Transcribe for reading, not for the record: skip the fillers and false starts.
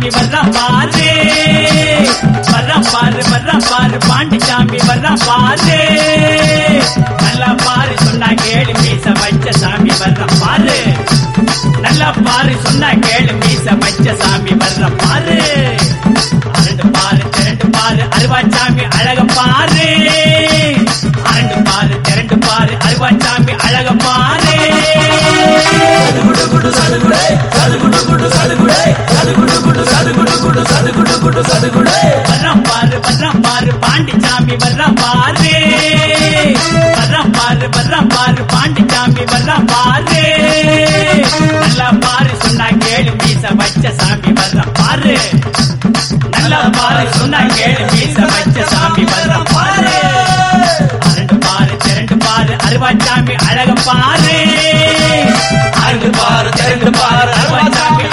சாமி வர்றான் பாரு, வர்றான் பாரு வர்றான் பாரு பாண்டி சாமி வர்றான் பாரு. நல்லா பாரு சொன்னா கேளு மீச வச்ச சாமி வர்றான் பாரு, நல்லா பாரு சொன்னா கேளு மீச வச்ச சாமி வர்றான் பாரு. அரண்டு பாரு திரண்டு பாரு அருவாச்சாமி அழக பாரு, அரண்டு பாரு திரண்டு பாரு அருவாச்சாமி அழக பாரு. வர்றான் பாரு வர்றான் பாரு பாண்டிச்சாமி வர்றான் பாரு, வர்றான் பாரு வர்றான் பாரு பாண்டிச்சாமி வர்றான் பாரு. நல்லா பாரு சொன்னா கேளு மீச வச்ச சாமி வர்றான் பாரு, நல்லா பாரு சொன்னா கேளு மீச வச்ச சாமி வர்றான் பாரு. அரண்டு பாரு திரண்டு பாரு அருவாச்சாமி அழக பாரு, அரண்டு பாரு திரண்டு பாரு அருவாச்சாமி